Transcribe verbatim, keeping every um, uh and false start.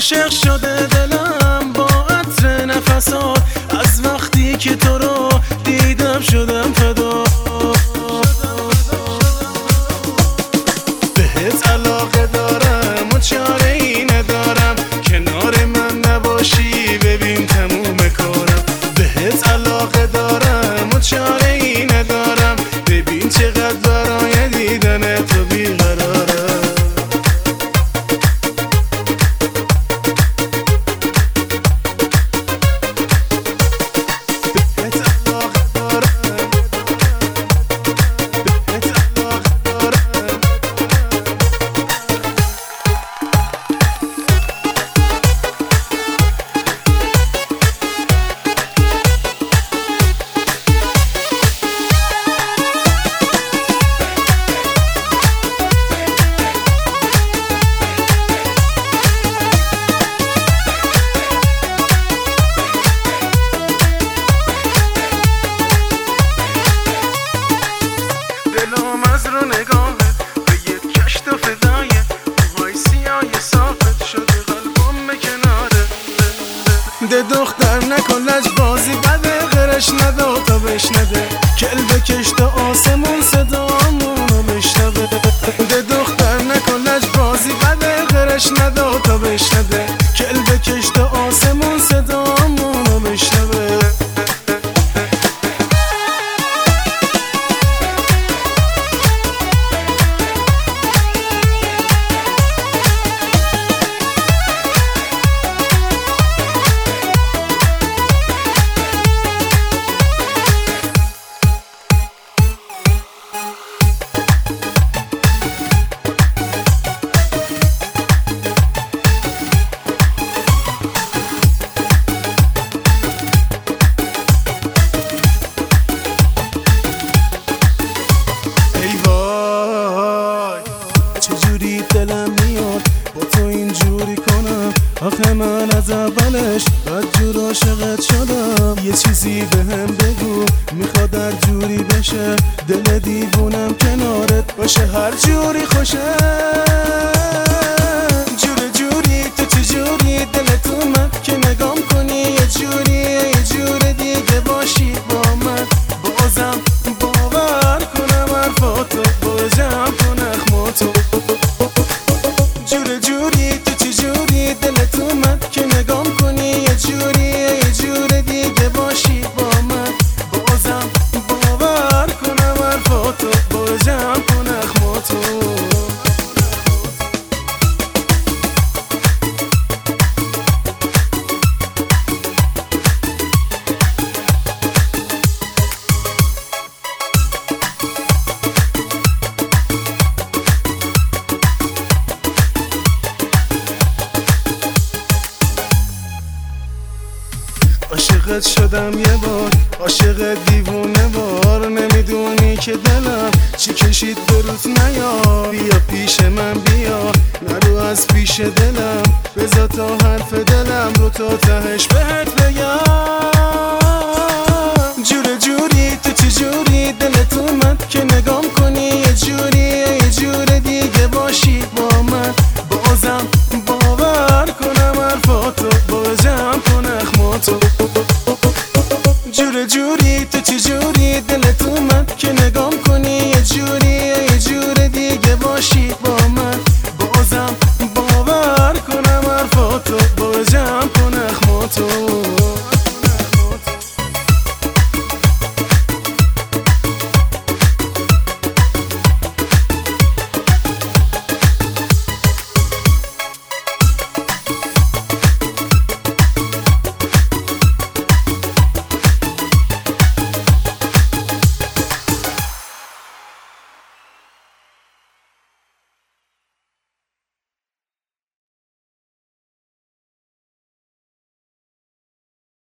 عاشق شده دلم با عطر نفسات، از وقتی که تو رو دیدم شدم فدا. بهت علاقه دارم و چاره ای ندارم، کنار من نباشی ببین تموم کارم. بهت علاقه دارم و چاره ای ندارم، ببین چقدر برای دیدن تو بیقرارم. دلم از رو نگاهت به یک کشت و فدایه، موهای سیاه صافت شده قلبم به کناره. ده دختر نکن لجبازی بده، غرش نده تا بشنده، کل بکش تا آسمون صدامونو بشنوه. ده دختر نکن لجبازی بده، غرش نده تا بشنده، کل بکش تا آسمون صدامونو بشنوه. چجوری دلم میاد با تو اینجوری کنم، آخه من از اولش بدجور عاشقت شدم. یه چیزی بهم بگو میخواد هر جوری بشه، دل دیوونم کنارت باشه هر جوری خوشه. جور جوری تو چجوری دلت اومد که نگام کنی یه جوری یه جور دیگه باشی با من، بازم باور کنم حرفاتو بازم کنم اخماتو. جور جوری تو چجوری دلت اومد که نگام کنی یه جوری یه جور دیگه باشی با من، بازم باور کنم حرفاتو بازم کنم اخماتو. عاشقت شدم یه بار، عاشق دیوونه بار، نمیدونی که دلم چی کشید به روز نیا. بیا پیش من بیا نرو از پیش دلم، بذار تا حرف دلم رو تا تهش بهت بگم. جور جوری تو چجوری دلت اومد که نگام کنی یه جوری یه جور دیگه باشی با من، بازم باور کنم حرفاتو بازم کنم اخماتو. جور جوری تو چجوری دلت اومد که نگام کنی یه جوری یه جور دیگه باشی با من، بازم باور کنم حرفاتو بازم کنم اخماتو.